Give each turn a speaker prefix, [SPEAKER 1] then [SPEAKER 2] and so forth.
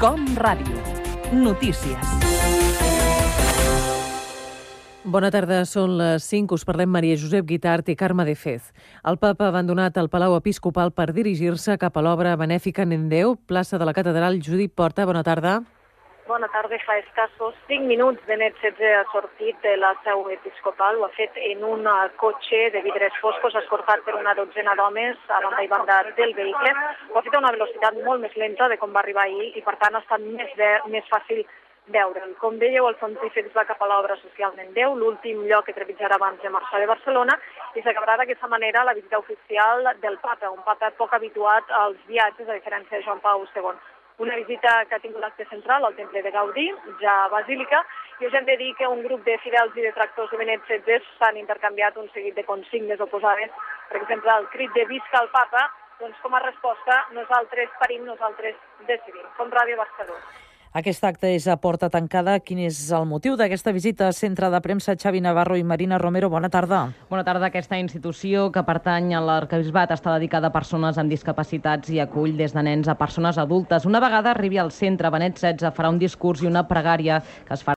[SPEAKER 1] Com Ràdio. Notícies. Bona tarda, són les 5. Us parlem Maria Josep Guitart i Carme de Fez. El papa ha abandonat el Palau Episcopal per dirigir-se cap a l'obra benèfica en Déu, plaça de la Catedral. Judit Porta, bona tarda.
[SPEAKER 2] Bona tarda. Fa escassos 5 minuts Benet XVI ha sortit de la seu episcopal. Ho ha fet en un cotxe de vidres foscos escortat per una dotzena d'homes a banda i banda del vehicle. Ho ha fet a una velocitat molt més lenta de com va arribar ahir i, per tant, ha estat més fàcil veure'l. Com veieu, el pontífex va cap a l'obra social en Déu, l'últim lloc que trepitjarà abans de marxar de Barcelona, i s'acabarà d'aquesta manera la visita oficial del papa, un papa poc habituat als viatges, a diferència de Joan Pau II. Una visita que ha tingut l'acte central al temple de Gaudí, ja basílica, i us hem de dir que un grup de fidels i detractors de Benet XVI s'han intercanviat un seguit de consignes oposades. Per exemple, el crit de Visca el papa, doncs com a resposta, nosaltres parim, nosaltres decidim. Com Ràdio Barcelona.
[SPEAKER 3] Aquest acte és a porta tancada. Quin és el motiu d'aquesta visita al centre de premsa? Xavi Navarro i Marina Romero, bona tarda.
[SPEAKER 4] Bona tarda. Aquesta institució, que pertany a l'arquebisbat, està dedicada a persones amb discapacitats i acull des de nens a persones adultes. Una vegada arribi al centre, Benet XVI farà un discurs i una pregària que es farà